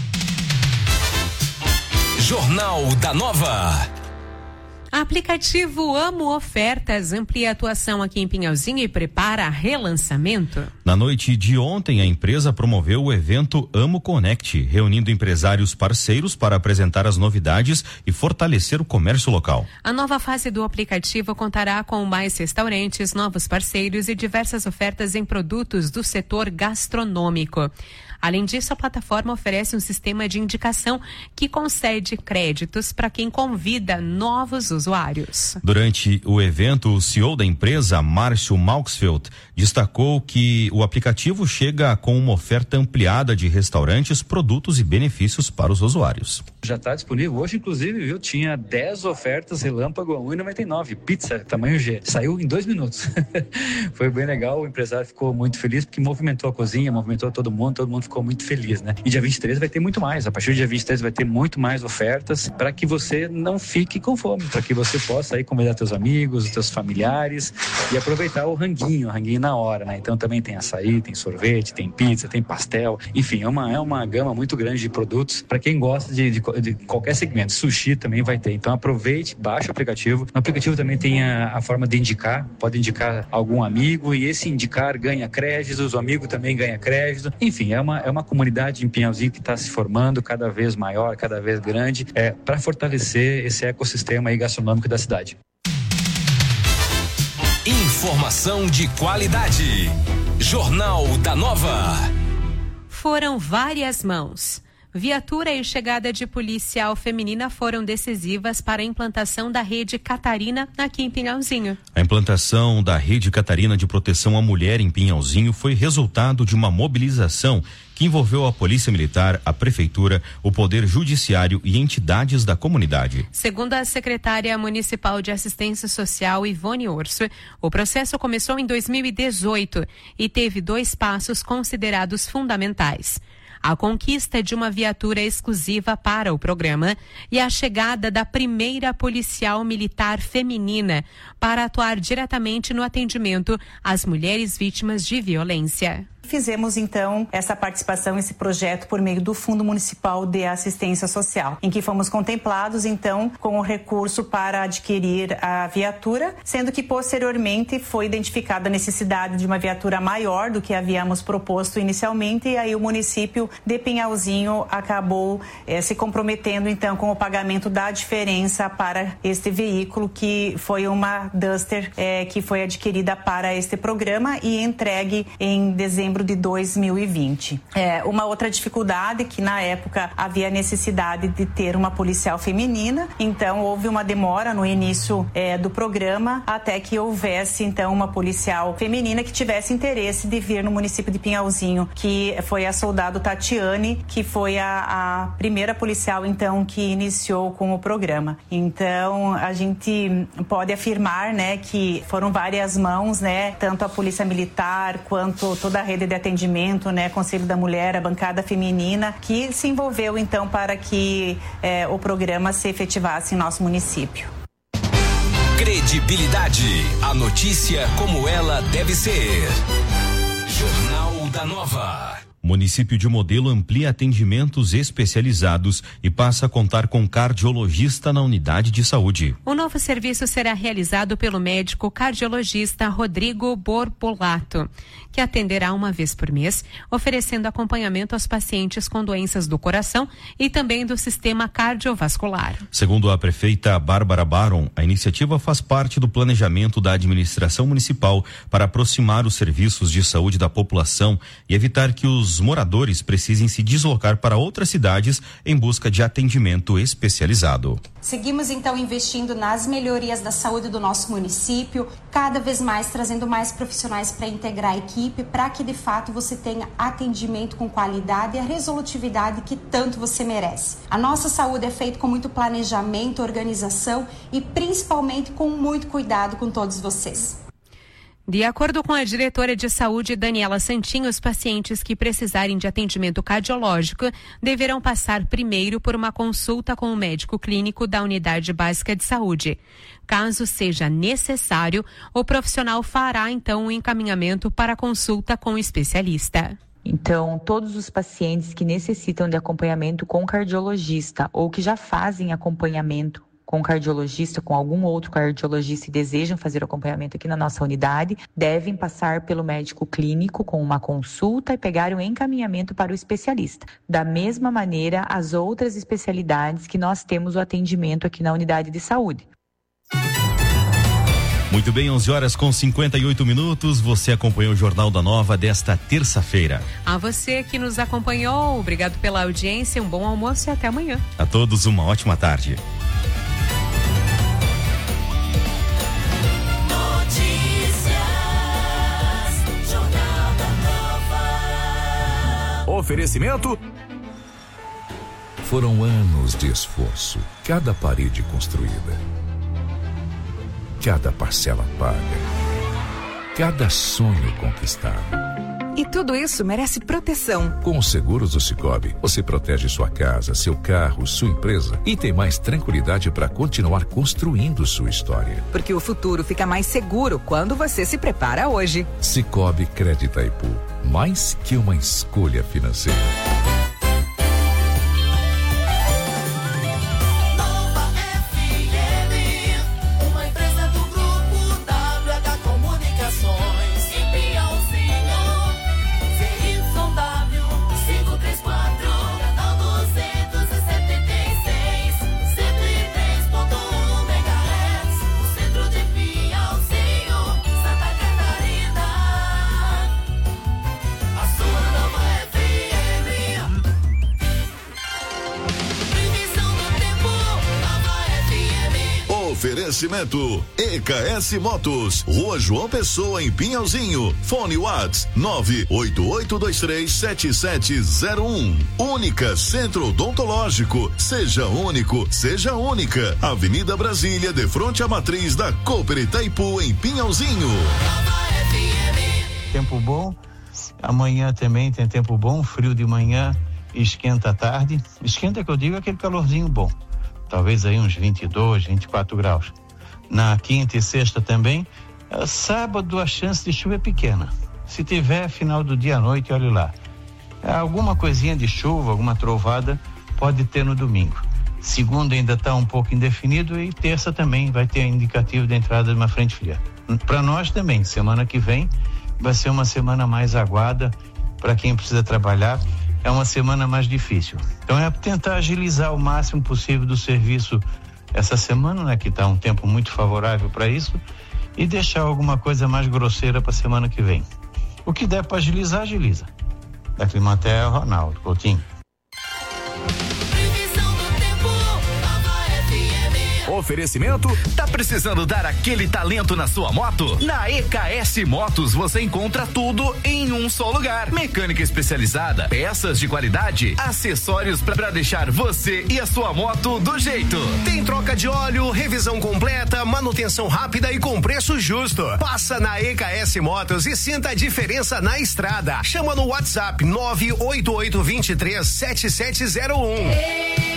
Jornal da Nova. Aplicativo Amo Ofertas amplia a atuação aqui em Pinhalzinho e prepara relançamento. Na noite de ontem, a empresa promoveu o evento Amo Connect, reunindo empresários parceiros para apresentar as novidades e fortalecer o comércio local. A nova fase do aplicativo contará com mais restaurantes, novos parceiros e diversas ofertas em produtos do setor gastronômico. Além disso, a plataforma oferece um sistema de indicação que concede créditos para quem convida novos usuários. Durante o evento, o C E O da empresa, Márcio Malksfeld, destacou que o aplicativo chega com uma oferta ampliada de restaurantes, produtos e benefícios para os usuários. Já está disponível hoje, inclusive, viu? Tinha dez ofertas relâmpago a um real e noventa e nove, pizza tamanho G. Saiu em dois minutos. Foi bem legal, o empresário ficou muito feliz porque movimentou a cozinha, movimentou todo mundo, todo mundo ficou muito feliz, né? E dia vinte e três vai ter muito mais. A partir do dia vinte e três vai ter muito mais ofertas para que você não fique com fome, para que você possa aí convidar teus amigos, teus familiares e aproveitar o ranguinho, o ranguinho na hora, né? Então também tem açaí, tem sorvete, tem pizza, tem pastel, enfim, é uma, é uma gama muito grande de produtos para quem gosta de, de, de qualquer segmento. Sushi também vai ter, então aproveite, baixe o aplicativo. No aplicativo também tem a, a forma de indicar, pode indicar algum amigo e esse indicar ganha créditos, o amigo também ganha crédito, enfim, é uma, é uma comunidade em Pinhalzinho que está se formando cada vez maior, cada vez grande, é, para fortalecer esse ecossistema aí gastronômico da cidade. Informação de qualidade. Jornal da Nova. Foram várias mãos. Viatura e chegada de policial feminina foram decisivas para a implantação da Rede Catarina aqui em Pinhalzinho. A implantação da Rede Catarina de Proteção à Mulher em Pinhalzinho foi resultado de uma mobilização que envolveu a Polícia Militar, a Prefeitura, o Poder Judiciário e entidades da comunidade. Segundo a secretária municipal de Assistência Social, Ivone Orso, o processo começou em dois mil e dezoito e teve dois passos considerados fundamentais: a conquista de uma viatura exclusiva para o programa e a chegada da primeira policial militar feminina para atuar diretamente no atendimento às mulheres vítimas de violência. Fizemos, então, essa participação, esse projeto por meio do Fundo Municipal de Assistência Social, em que fomos contemplados, então, com o recurso para adquirir a viatura, sendo que, posteriormente, foi identificada a necessidade de uma viatura maior do que havíamos proposto inicialmente, e aí o município de Pinhalzinho acabou eh, se comprometendo, então, com o pagamento da diferença para este veículo, que foi uma Duster eh, que foi adquirida para este programa e entregue em dezembro de dois mil e vinte. É, uma outra dificuldade que na época havia necessidade de ter uma policial feminina, então houve uma demora no início é, do programa até que houvesse então uma policial feminina que tivesse interesse de vir no município de Pinhalzinho, que foi a soldado Tatiane, que foi a, a primeira policial então que iniciou com o programa. Então a gente pode afirmar, né, que foram várias mãos, né, tanto a Polícia Militar quanto toda a rede de atendimento, né, Conselho da Mulher, a bancada feminina, que se envolveu então para que eh, o programa se efetivasse em nosso município. Credibilidade, a notícia como ela deve ser. Jornal da Nova. Município de Modelo amplia atendimentos especializados e passa a contar com cardiologista na unidade de saúde. O novo serviço será realizado pelo médico cardiologista Rodrigo Borbolato, que atenderá uma vez por mês, oferecendo acompanhamento aos pacientes com doenças do coração e também do sistema cardiovascular. Segundo a prefeita Bárbara Baron, a iniciativa faz parte do planejamento da administração municipal para aproximar os serviços de saúde da população e evitar que os moradores precisem se deslocar para outras cidades em busca de atendimento especializado. Seguimos então investindo nas melhorias da saúde do nosso município, cada vez mais trazendo mais profissionais para integrar a equipe, para que de fato você tenha atendimento com qualidade e a resolutividade que tanto você merece. A nossa saúde é feita com muito planejamento, organização e principalmente com muito cuidado com todos vocês. De acordo com a diretora de saúde, Daniela Santinho, os pacientes que precisarem de atendimento cardiológico deverão passar primeiro por uma consulta com o médico clínico da unidade básica de saúde. Caso seja necessário, o profissional fará então o encaminhamento para a consulta com o especialista. Então, todos os pacientes que necessitam de acompanhamento com cardiologista ou que já fazem acompanhamento com cardiologista, com algum outro cardiologista e desejam fazer o acompanhamento aqui na nossa unidade, devem passar pelo médico clínico com uma consulta e pegar o encaminhamento para o especialista. Da mesma maneira, as outras especialidades que nós temos o atendimento aqui na unidade de saúde. Muito bem, onze horas com cinquenta e oito minutos, você acompanhou o Jornal da Nova desta terça-feira. A você que nos acompanhou, obrigado pela audiência, um bom almoço e até amanhã. A todos uma ótima tarde. Oferecimento. Foram anos de esforço, cada parede construída, cada parcela paga, cada sonho conquistado. E tudo isso merece proteção. Com os seguros do Sicoob, você protege sua casa, seu carro, sua empresa e tem mais tranquilidade para continuar construindo sua história. Porque o futuro fica mais seguro quando você se prepara hoje. Sicoob Crédito Itaipu, mais que uma escolha financeira. Oferecimento E K S Motos, Rua João Pessoa, em Pinhalzinho. Fone Whats nove oito oito dois três sete sete zero um. Única Centro Odontológico. Seja único, seja única. Avenida Brasília, de frente à matriz da Cooper Itaipu, em Pinhalzinho. Tempo bom. Amanhã também tem tempo bom, frio de manhã e esquenta à tarde. Esquenta que eu digo é aquele calorzinho bom. Talvez aí uns vinte e dois, vinte e quatro graus. Na quinta e sexta também. Sábado a chance de chuva é pequena. Se tiver final do dia à noite, olhe lá. Alguma coisinha de chuva, alguma trovada pode ter no domingo. Segunda ainda está um pouco indefinido e terça também vai ter indicativo de entrada de uma frente fria. Para nós também, semana que vem vai ser uma semana mais aguada para quem precisa trabalhar. É uma semana mais difícil. Então é tentar agilizar o máximo possível do serviço essa semana, né, que está um tempo muito favorável para isso, e deixar alguma coisa mais grosseira para a semana que vem. O que der para agilizar, agiliza. Da Climatea, Ronaldo Coutinho. Oferecimento, tá precisando dar aquele talento na sua moto? Na E K S Motos você encontra tudo em um só lugar. Mecânica especializada, peças de qualidade, acessórios pra deixar você e a sua moto do jeito. Tem troca de óleo, revisão completa, manutenção rápida e com preço justo. Passa na E K S Motos e sinta a diferença na estrada. Chama no WhatsApp nove oito oito dois três sete sete zero um.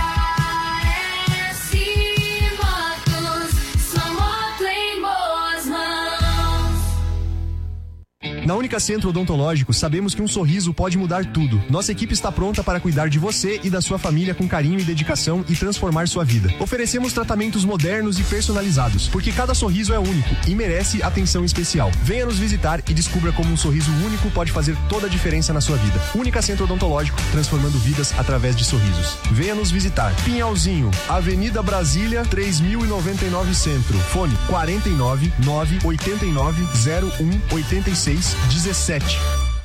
Na Única Centro Odontológico, sabemos que um sorriso pode mudar tudo. Nossa equipe está pronta para cuidar de você e da sua família com carinho e dedicação e transformar sua vida. Oferecemos tratamentos modernos e personalizados, porque cada sorriso é único e merece atenção especial. Venha nos visitar e descubra como um sorriso único pode fazer toda a diferença na sua vida. Única Centro Odontológico, transformando vidas através de sorrisos. Venha nos visitar. Pinhalzinho, Avenida Brasília, três mil e noventa e nove Centro. Fone quarenta e nove, nove oitenta e nove, zero um, oitenta e seis, dezessete.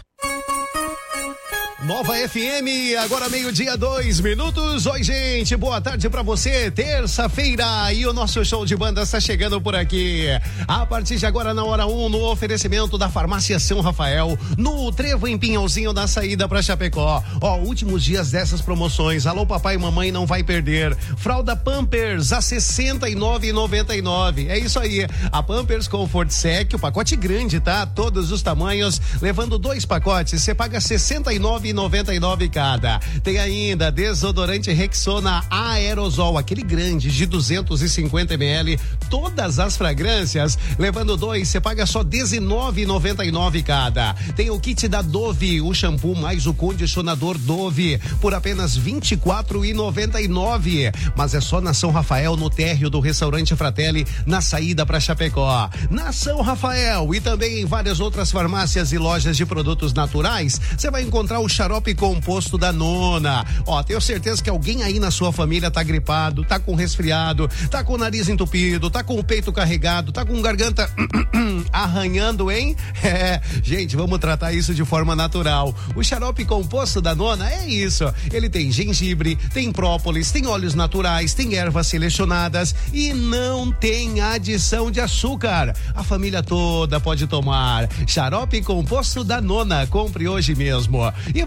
Nova F M, agora meio-dia, dois minutos. Oi, gente, boa tarde pra você. Terça-feira e o nosso show de banda está chegando por aqui. A partir de agora, na hora um, no oferecimento da Farmácia São Rafael, no Trevo em Pinhalzinho, na saída pra Chapecó. Ó, últimos dias dessas promoções. Alô, papai e mamãe, não vai perder. Fralda Pampers a sessenta e nove reais e noventa e nove centavos. É isso aí. A Pampers Comfort Sec, o pacote grande, tá? Todos os tamanhos, levando dois pacotes, você paga sessenta e nove reais e noventa e nove centavos cada. Tem ainda desodorante Rexona Aerosol, aquele grande de duzentos e cinquenta mililitros, todas as fragrâncias, levando dois, você paga só dezenove reais e noventa e nove centavos cada. Tem o kit da Dove, o shampoo mais o condicionador Dove, por apenas vinte e quatro reais e noventa e nove centavos. Mas é só na São Rafael, no térreo do restaurante Fratelli, na saída para Chapecó. Na São Rafael e também em várias outras farmácias e lojas de produtos naturais, você vai encontrar o xarope composto da Nona. Ó, tenho certeza que alguém aí na sua família tá gripado, tá com resfriado, tá com o nariz entupido, tá com o peito carregado, tá com garganta arranhando, hein? É, gente, vamos tratar isso de forma natural. O xarope composto da Nona é isso. Ele tem gengibre, tem própolis, tem óleos naturais, tem ervas selecionadas e não tem adição de açúcar. A família toda pode tomar. Xarope composto da Nona. Compre hoje mesmo. E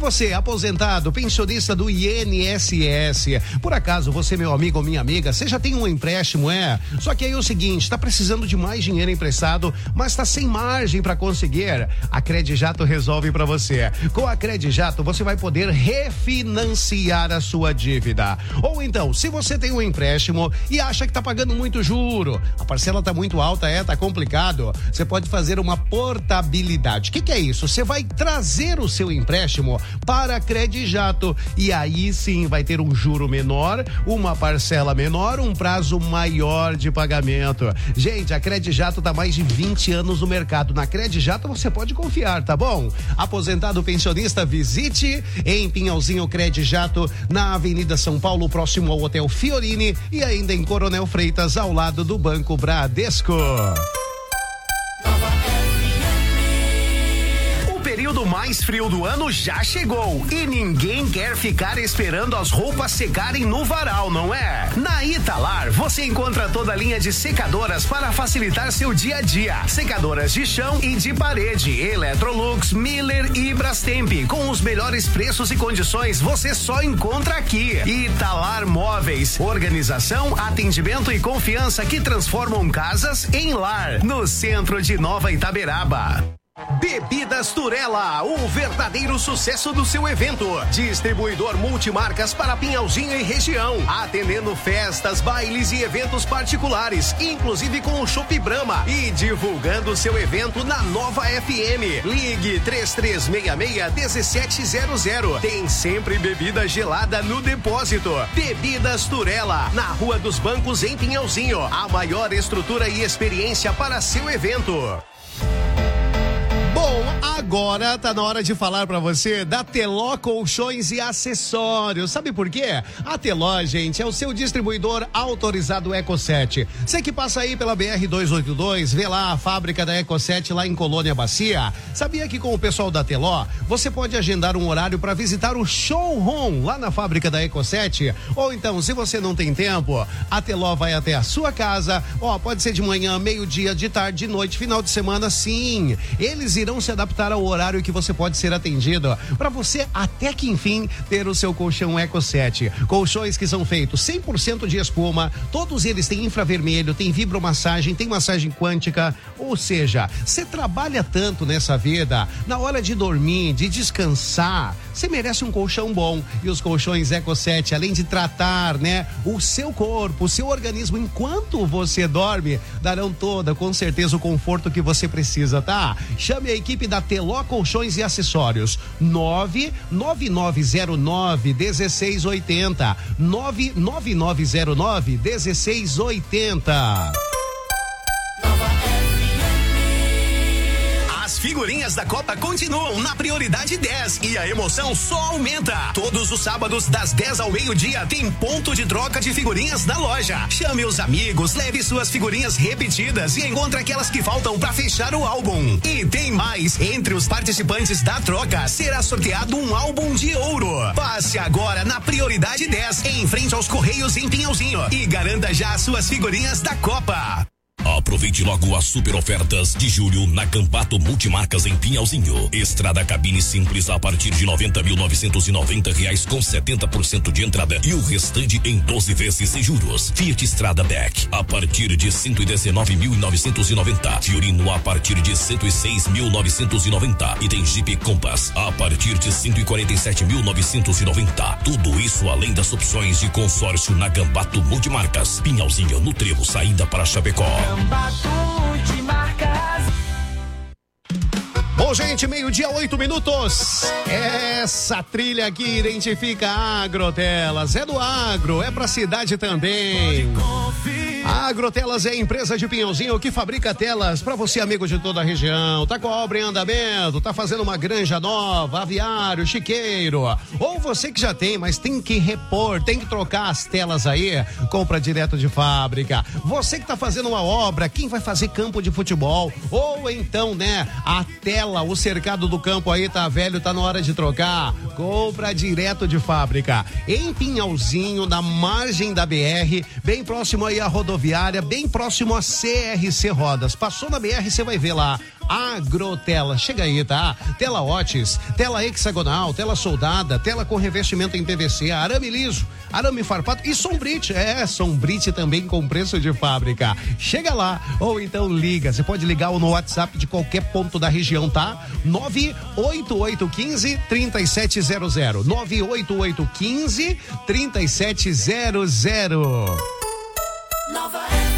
você, aposentado, pensionista do I N S S, por acaso você, meu amigo ou minha amiga, você já tem um empréstimo, é? Só que aí é o seguinte, tá precisando de mais dinheiro emprestado, mas tá sem margem para conseguir? A Credijato resolve para você. Com a Credijato, você vai poder refinanciar a sua dívida. Ou então, se você tem um empréstimo e acha que tá pagando muito juro, a parcela tá muito alta, é, tá complicado, você pode fazer uma portabilidade. O que que é isso? Você vai trazer o seu empréstimo para a Credijato e aí sim vai ter um juro menor, uma parcela menor, um prazo maior de pagamento. Gente, a Credijato tá há mais de vinte anos no mercado. Na Credijato você pode confiar, tá bom? Aposentado pensionista, visite em Pinhalzinho Credijato, na Avenida São Paulo, próximo ao Hotel Fiorini e ainda em Coronel Freitas, ao lado do Banco Bradesco. O período mais frio do ano já chegou e ninguém quer ficar esperando as roupas secarem no varal, não é? Na Italar você encontra toda a linha de secadoras para facilitar seu dia a dia. Secadoras de chão e de parede, Electrolux, Miller e Brastemp, com os melhores preços e condições você só encontra aqui. Italar Móveis, organização, atendimento e confiança que transformam casas em lar, no centro de Nova Itaberaba. Bebidas Turela, o verdadeiro sucesso do seu evento. Distribuidor multimarcas para Pinhalzinho e região, atendendo festas, bailes e eventos particulares, inclusive com o Chopp Brahma, e divulgando seu evento na Nova F M. Ligue três três seis seis, um sete zero zero. Tem sempre bebida gelada no depósito. Bebidas Turela, na Rua dos Bancos em Pinhalzinho. A maior estrutura e experiência para seu evento. Bom, agora tá na hora de falar pra você da Teló Colchões e Acessórios. Sabe por quê? A Teló, gente, é o seu distribuidor autorizado Eco sete. Você que passa aí pela B R duzentos e oitenta e dois, vê lá a fábrica da Eco sete lá em Colônia Bacia. Sabia que com o pessoal da Teló, você pode agendar um horário para visitar o showroom lá na fábrica da Eco sete? Ou então, se você não tem tempo, a Teló vai até a sua casa. Ó, pode ser de manhã, meio-dia, de tarde, de noite, final de semana, sim. Eles irão se adaptar ao horário que você pode ser atendido, para você até que enfim ter o seu colchão Eco sete. Colchões que são feitos cem por cento de espuma, todos eles têm infravermelho, tem vibromassagem, tem massagem quântica, ou seja, você trabalha tanto nessa vida, na hora de dormir, de descansar, você merece um colchão bom. E os colchões Eco sete, além de tratar, né, o seu corpo, o seu organismo enquanto você dorme, darão toda, com certeza, o conforto que você precisa, tá? Chame a equipe da Teló Colchões e Acessórios. nove nove nove zero nove um seis oito zero. nove nove nove zero nove um seis oito zero. As figurinhas da Copa continuam na prioridade dez e a emoção só aumenta. Todos os sábados, das dez ao meio-dia, tem ponto de troca de figurinhas na loja. Chame os amigos, leve suas figurinhas repetidas e encontre aquelas que faltam para fechar o álbum. E tem mais: entre os participantes da troca, será sorteado um álbum de ouro. Passe agora na prioridade dez, em frente aos Correios em Pinhalzinho, e garanta já as suas figurinhas da Copa. Aproveite logo as super ofertas de julho na Campato Multimarcas em Pinhalzinho. Estrada cabine simples a partir de noventa mil novecentos e noventa reais com setenta por cento de entrada e o restante em doze vezes sem juros. Fiat Strada Deck a partir de cento e dezenove mil novecentos e noventa. Fiorino a partir de cento e seis mil novecentos e noventa e tem Jeep Compass a partir de cento e quarenta e sete mil novecentos e noventa. Tudo isso além das opções de consórcio na Campato Multimarcas. Pinhalzinho, no Trevo, saída para Chapecó. Bom, gente, meio-dia, oito minutos. Essa trilha aqui identifica a Agrotelas. É do agro, é pra cidade também. A Agrotelas é a empresa de Pinhalzinho que fabrica telas para você, amigo de toda a região. Tá com a obra em andamento, tá fazendo uma granja nova, aviário, chiqueiro. Ou você que já tem, mas tem que repor, tem que trocar as telas aí, compra direto de fábrica. Você que tá fazendo uma obra, quem vai fazer campo de futebol, ou então, né, a tela, o cercado do campo aí tá velho, tá na hora de trocar, compra direto de fábrica. Em Pinhalzinho, na margem da B R, bem próximo aí à rodovia rodoviária, bem próximo a C R C Rodas. Passou na B R, você vai ver lá. Agrotela, chega aí, tá? Tela Otis, tela hexagonal, tela soldada, tela com revestimento em P V C, arame liso, arame farpado e Sombrite. É, Sombrite também com preço de fábrica. Chega lá, ou então liga. Você pode ligar no WhatsApp de qualquer ponto da região, tá? nove oito oito um cinco, três sete zero zero. nove oito oito um cinco, três sete zero zero. Nova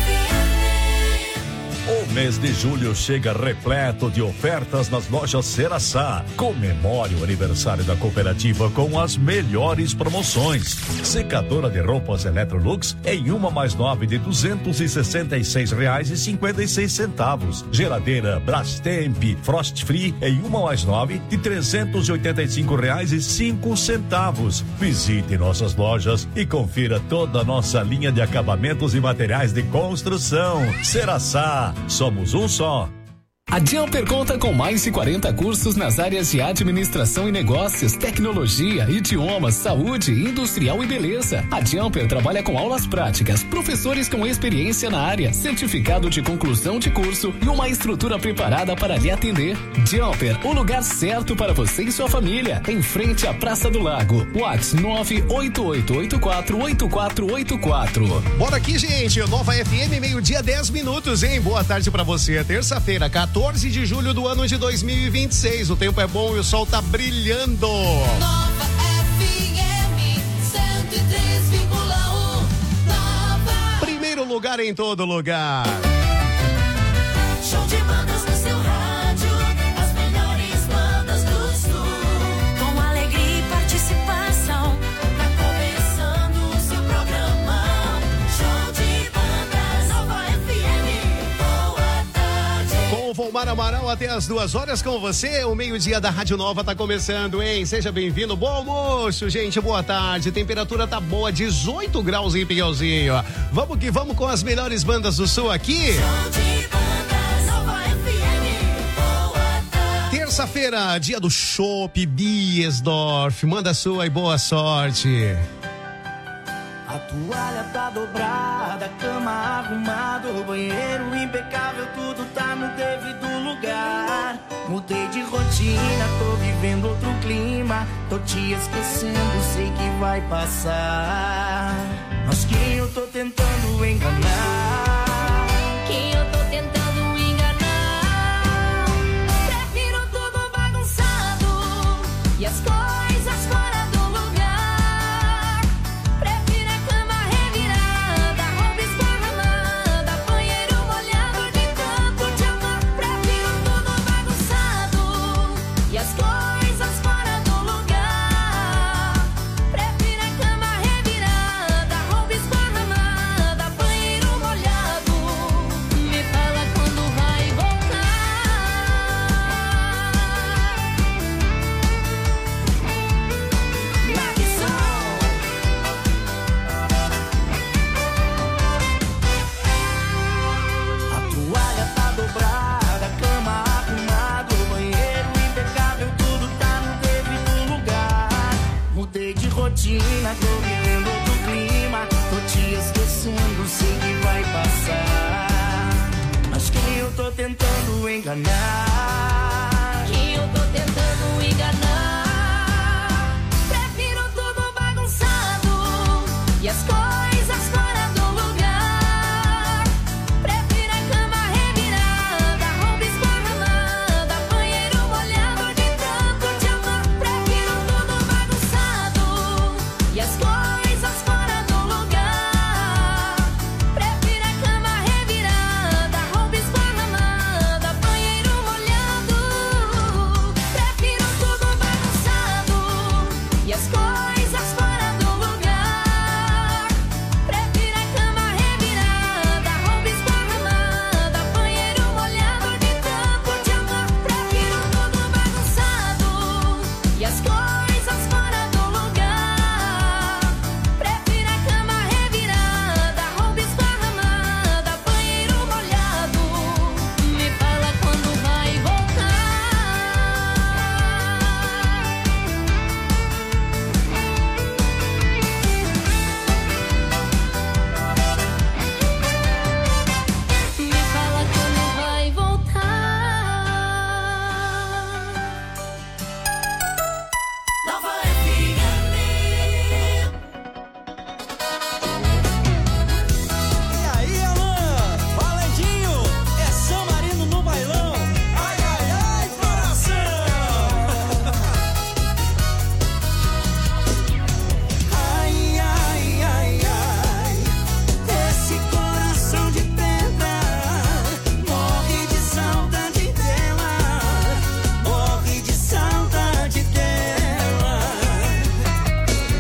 O mês de julho chega repleto de ofertas nas lojas Ceraçá. Comemore o aniversário da cooperativa com as melhores promoções. Secadora de roupas Electrolux em uma mais nove de duzentos e sessenta e seis reais e cinquenta e seis centavos. Geladeira Brastemp Frost Free em uma mais nove de trezentos e oitenta e cinco reais e cinco centavos. Visite nossas lojas e confira toda a nossa linha de acabamentos e materiais de construção. Ceraçá. Somos um só. A Jumper conta com mais de quarenta cursos nas áreas de administração e negócios, tecnologia, idiomas, saúde, industrial e beleza. A Jumper trabalha com aulas práticas, professores com experiência na área, certificado de conclusão de curso e uma estrutura preparada para lhe atender. Jumper, o lugar certo para você e sua família, em frente à Praça do Lago. WhatsApp nove oito oito oito quatro oito quatro oito quatro. Bora aqui, gente. Nova F M, meio-dia, dez minutos, hein? Boa tarde pra você. Terça-feira, quatorze de julho do ano de dois mil e vinte e seis. O tempo é bom e o sol tá brilhando. Nova F M cento e três vírgula um. Nova. Primeiro lugar em todo lugar. Show de bandas no seu rádio. As melhores bandas do sul. Com alegria e participação. Tá começando o seu programa. Show de bandas. Nova F M. Boa tarde. Com o Volmar Amaral até as duas horas com você. O meio-dia da Rádio Nova tá começando, hein? Seja bem-vindo. Bom almoço, gente. Boa tarde. Temperatura tá boa, dezoito graus em Pinhalzinho. Vamos que vamos com as melhores bandas do sul aqui. Terça-feira, dia do Chopp Biesdorf. Manda a sua e boa sorte. A toalha tá dobrada, a cama arrumada, o banheiro impecável, tudo tá no devido lugar. Mudei de rotina, tô vivendo outro clima, tô te esquecendo, sei que vai passar. Mas quem eu tô tentando enganar? Quem eu tô tentando enganar? Prefiro tudo bagunçado e as coisas fora do lugar. Prefiro a cama revirada, roupa esparramada, banheiro molhado de tanto te amar. Prefiro tudo bagunçado e as coisas fora do lugar. Prefiro a cama revirada, roupa esparramada, banheiro molhado. Me fala quando vai voltar. A toalha tá dobrada, a cama arrumada, o banheiro impecável, tudo tá no devido lugar. Mudei de rotina, tô vivendo outro clima, tô te esquecendo, sei que vai passar. Mas quem eu tô tentando enganar?